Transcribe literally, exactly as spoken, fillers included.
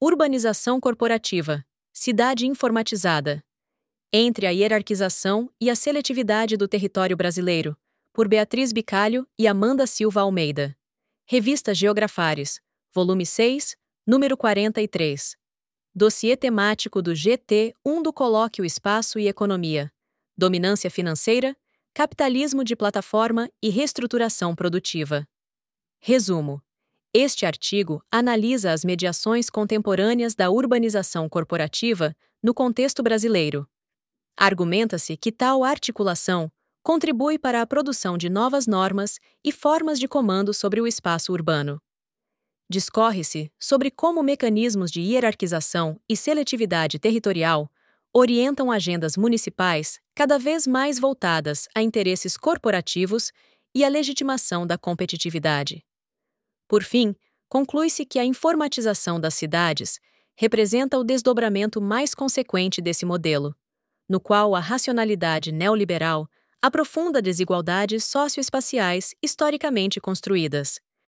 Urbanização corporativa, cidade informatizada. Entre a hierarquização e a seletividade do território brasileiro, por Beatriz Bicalho e Amanda Silva Almeida. Revista Geografares, volume seis, número quarenta e três. Dossiê temático do G T um do Colóquio Espaço e Economia. Dominância financeira, capitalismo de plataforma e reestruturação produtiva. Resumo. Este artigo analisa as mediações contemporâneas da urbanização corporativa no contexto brasileiro. Argumenta-se que tal articulação contribui para a produção de novas normas e formas de comando sobre o espaço urbano. Discorre-se sobre como mecanismos de hierarquização e seletividade territorial orientam agendas municipais cada vez mais voltadas a interesses corporativos e a legitimação da competitividade. Por fim, conclui-se que a informatização das cidades representa o desdobramento mais consequente desse modelo, no qual a racionalidade neoliberal aprofunda desigualdades socioespaciais historicamente construídas.